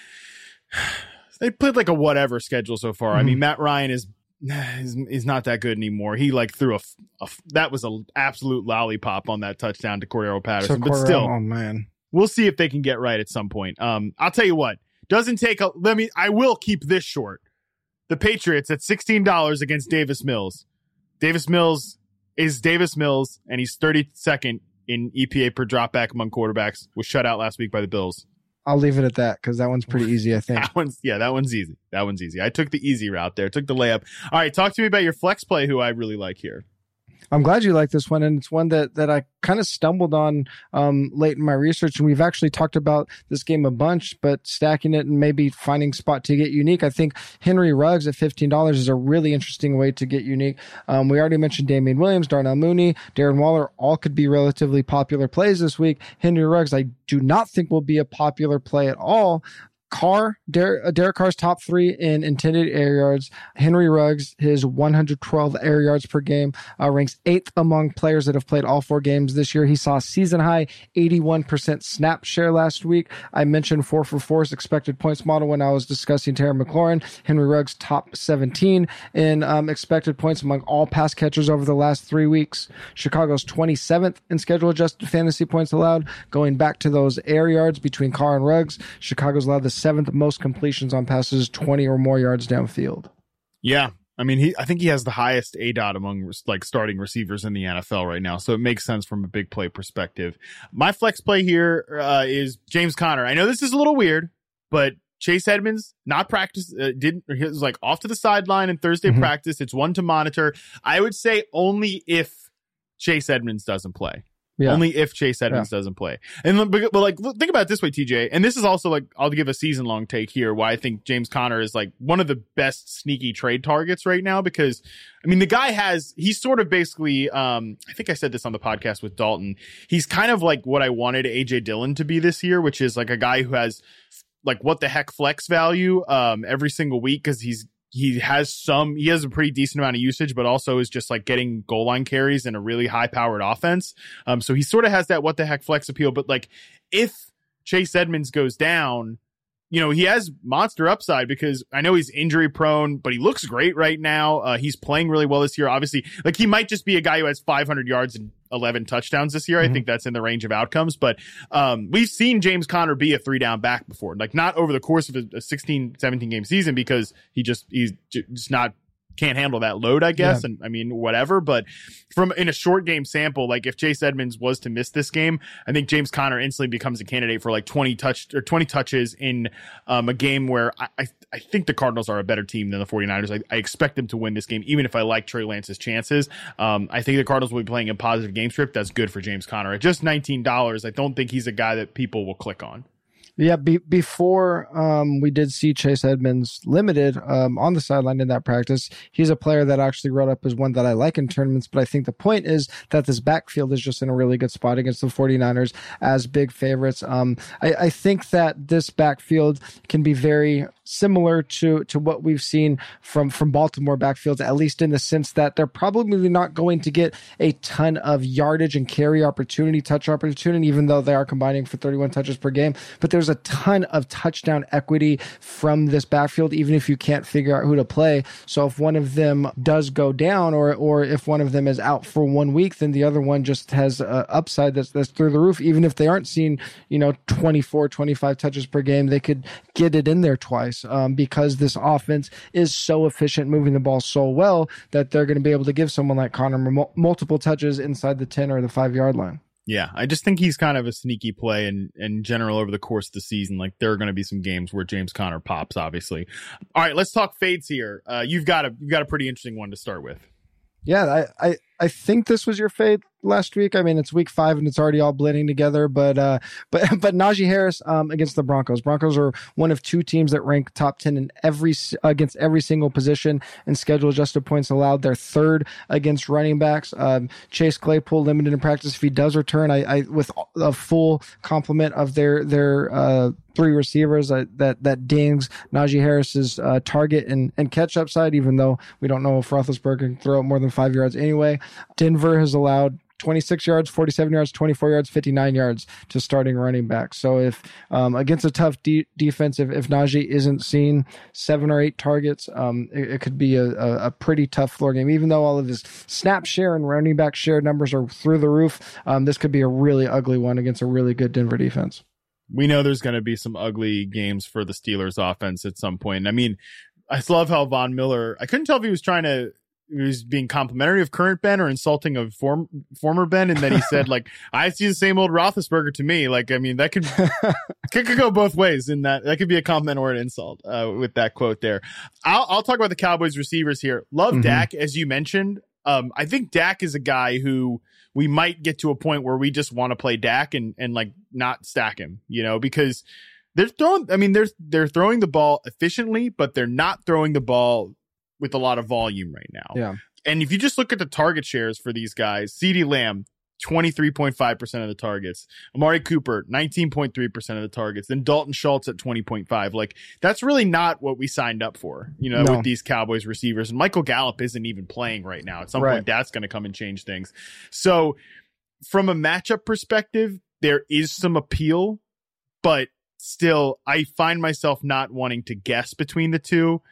like a whatever schedule so far. Mm-hmm. I mean, Matt Ryan is not that good anymore. He threw that was an absolute lollipop on that touchdown to Cordero Patterson. But still, oh man, we'll see if they can get right at some point. I'll tell you what, I will keep this short. The Patriots at $16 against Davis Mills. Davis Mills is Davis Mills, and he's 32nd in EPA per dropback among quarterbacks. Was shut out last week by the Bills. I'll leave it at that because that one's pretty easy, I think. That one's easy. That one's easy. I took the easy route there. Took the layup. All right, talk to me about your flex play, who I really like here. I'm glad you like this one, and it's one that I kind of stumbled on late in my research, and we've actually talked about this game a bunch, but stacking it and maybe finding spot to get unique. I think Henry Ruggs at $15 is a really interesting way to get unique. We already mentioned Damian Williams, Darnell Mooney, Darren Waller, all could be relatively popular plays this week. Henry Ruggs, I do not think will be a popular play at all. Derek Carr's top 3 in intended air yards. Henry Ruggs, his 112 air yards per game, ranks 8th among players that have played all 4 games this year. He saw a season high 81% snap share last week. I mentioned 4for4's expected points model when I was discussing Terry McLaurin. Henry Ruggs top 17 in expected points among all pass catchers over the last 3 weeks. Chicago's 27th in schedule adjusted fantasy points allowed. Going back to those air yards between Carr and Ruggs, Chicago's allowed the 7th most completions on passes 20 or more yards downfield. Yeah. I mean, I think he has the highest ADOT among starting receivers in the NFL right now. So it makes sense from a big play perspective. My flex play here is James Conner. I know this is a little weird, but Chase Edmonds not practice he was off to the sideline in Thursday practice. It's one to monitor. I would say only if Chase Edmonds doesn't play. Only if Chase Edmonds doesn't play. And but like, think about it this way, TJ. And this is also like, I'll give a season long take here why I think James Conner is like one of the best sneaky trade targets right now, because I mean, the guy he's sort of basically, I think I said this on the podcast with Dalton. He's kind of like what I wanted AJ Dillon to be this year, which is like a guy who has like what the heck flex value, every single week. Cause he has a pretty decent amount of usage, but also is just like getting goal line carries in a really high powered offense. So he sort of has that what the heck flex appeal. But like if Chase Edmonds goes down, you know, he has monster upside because I know he's injury prone, but he looks great right now. He's playing really well this year. Obviously, like he might just be a guy who has 500 yards and 11 touchdowns this year. I think that's in the range of outcomes, but we've seen James Conner be a 3-down back before, like not over the course of a 16, 17 game season because he's just not can't handle that load, I guess. And I mean, whatever, but in a short game sample, like if Chase Edmonds was to miss this game, I think James Conner instantly becomes a candidate for like 20 touches in a game where I think the Cardinals are a better team than the 49ers. I expect them to win this game, even if I like Trey Lance's chances. I think the Cardinals will be playing a positive game script. That's good for James Conner. At just $19, I don't think he's a guy that people will click on. Yeah, before we did see Chase Edmonds limited on the sideline in that practice, he's a player that actually wrote up as one that I like in tournaments, but I think the point is that this backfield is just in a really good spot against the 49ers as big favorites. I think that this backfield can be very similar to what we've seen from Baltimore backfields, at least in the sense that they're probably not going to get a ton of yardage and carry opportunity, touch opportunity, even though they are combining for 31 touches per game. But there's a ton of touchdown equity from this backfield, even if you can't figure out who to play. So if one of them does go down, or if one of them is out for 1 week, then the other one just has a upside that's through the roof. Even if they aren't seeing, 24, 25 touches per game, they could get it in there twice. Because this offense is so efficient, moving the ball so well, that they're going to be able to give someone like Conner multiple touches inside the 10 or the 5-yard line. Yeah, I just think he's kind of a sneaky play in general over the course of the season. Like there are going to be some games where James Conner pops, obviously. All right, let's talk fades here. You've got a pretty interesting one to start with. Yeah, I think this was your fade last week. I mean, it's week 5 and it's already all blending together, but Najee Harris against the Broncos. Broncos are one of 2 teams that rank top 10 in against every single position in schedule adjusted points allowed. They're 3rd against running backs. Chase Claypool limited in practice. If he does return, I with a full complement of their 3 receivers that dings Najee Harris's target and catch upside, even though we don't know if Roethlisberger can throw it more than 5 yards anyway. Denver has allowed 26 yards, 47 yards, 24 yards, 59 yards to starting running back. So if against a tough defense, if Najee isn't seeing 7 or 8 targets, it could be a pretty tough floor game. Even though all of his snap share and running back share numbers are through the roof, this could be a really ugly one against a really good Denver defense. We know there's going to be some ugly games for the Steelers offense at some point. I mean, I love how Von Miller, I couldn't tell if he was being complimentary of current Ben or insulting of former Ben. And then he said, like, I see the same old Roethlisberger to me. Like, I mean, that could go both ways in that could be a compliment or an insult with that quote there. I'll talk about the Cowboys receivers here. Love Dak, as you mentioned. I think Dak is a guy who we might get to a point where we just want to play Dak and like not stack him, because they're throwing the ball efficiently, but they're not throwing the ball with a lot of volume right now. Yeah. And if you just look at the target shares for these guys, CeeDee Lamb, 23.5% of the targets. Amari Cooper, 19.3% of the targets. Then Dalton Schultz at 20.5. Like, that's really not what we signed up for, with these Cowboys receivers. And Michael Gallup isn't even playing right now. At some point, that's going to come and change things. So from a matchup perspective, there is some appeal, but still, I find myself not wanting to guess between the two.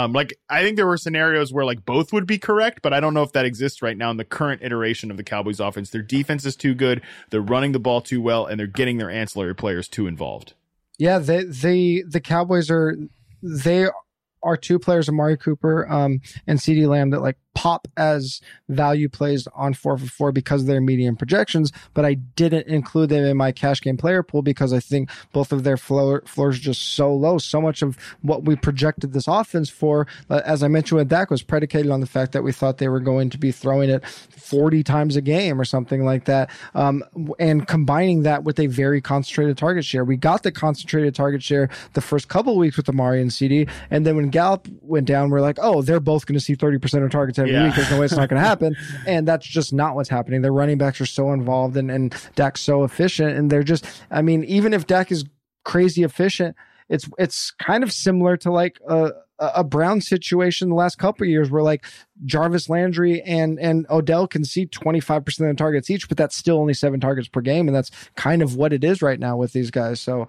I think there were scenarios where like both would be correct, but I don't know if that exists right now in the current iteration of the Cowboys offense. Their defense is too good. They're running the ball too well, and they're getting their ancillary players too involved. Yeah, the Cowboys are 2 players, Amari Cooper and CeeDee Lamb, that like pop as value plays on 4for4 because of their median projections, but I didn't include them in my cash game player pool because I think both of their floors are just so low. So much of what we projected this offense for, as I mentioned with Dak, was predicated on the fact that we thought they were going to be throwing it 40 times a game or something like that, and combining that with a very concentrated target share. We got the concentrated target share the first couple of weeks with Amari and CD, and then when Gallup went down, we're like, oh, they're both going to see 30% of targets every week. There's no way it's not going to happen. And that's just not what's happening. Their running backs are so involved and Dak's so efficient. And they're just, I mean, even if Dak is crazy efficient, it's kind of similar to like a Brown situation the last couple of years where like Jarvis Landry and Odell can see 25% of the targets each, but that's still only 7 targets per game. And that's kind of what it is right now with these guys. So,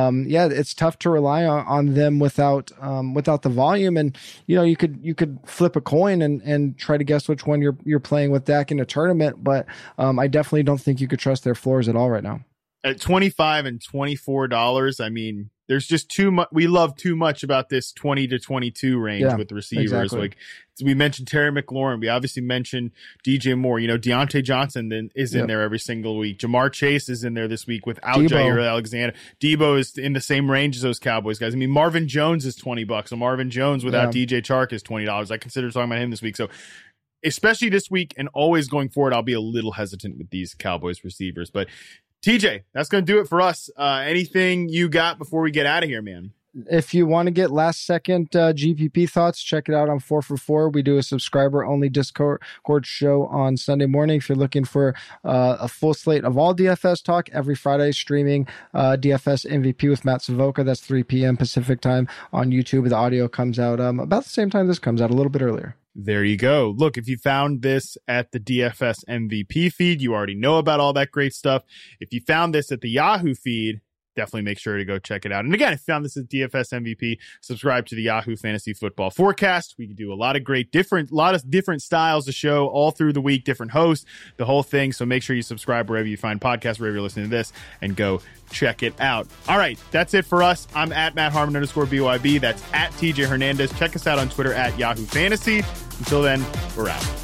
it's tough to rely on them without the volume. And, you could flip a coin and try to guess which one you're playing with Dak in a tournament. But, I definitely don't think you could trust their floors at all right now. At $25 and $24, I mean, there's just too much. We love too much about this 20 to 22 range with receivers. Exactly. Like we mentioned Terry McLaurin. We obviously mentioned DJ Moore. Deontay Johnson is in there every single week. Jamar Chase is in there this week without Jair Alexander. Debo is in the same range as those Cowboys guys. I mean, Marvin Jones is $20. So Marvin Jones without DJ Chark is $20. I consider talking about him this week. So especially this week and always going forward, I'll be a little hesitant with these Cowboys receivers. But TJ, that's going to do it for us. Anything you got before we get out of here, man? If you want to get last second GPP thoughts, check it out on 4for4. We do a subscriber only Discord show on Sunday morning. If you're looking for a full slate of all DFS talk every Friday, streaming DFS MVP with Matt Savoca. That's 3 p.m. Pacific time on YouTube. The audio comes out about the same time this comes out, a little bit earlier. There you go. Look, if you found this at the DFS MVP feed, you already know about all that great stuff. If you found this at the Yahoo feed, definitely make sure to go check it out. And again, if you found this at DFS MVP, subscribe to the Yahoo Fantasy Football Forecast. We can do a lot of different styles of show all through the week, different hosts, the whole thing. So make sure you subscribe wherever you find podcasts, wherever you're listening to this, and go check it out. All right, that's it for us. I'm at Matt Harmon _BYB. That's at TJ Hernandez. Check us out on Twitter at Yahoo Fantasy. Until then, we're out.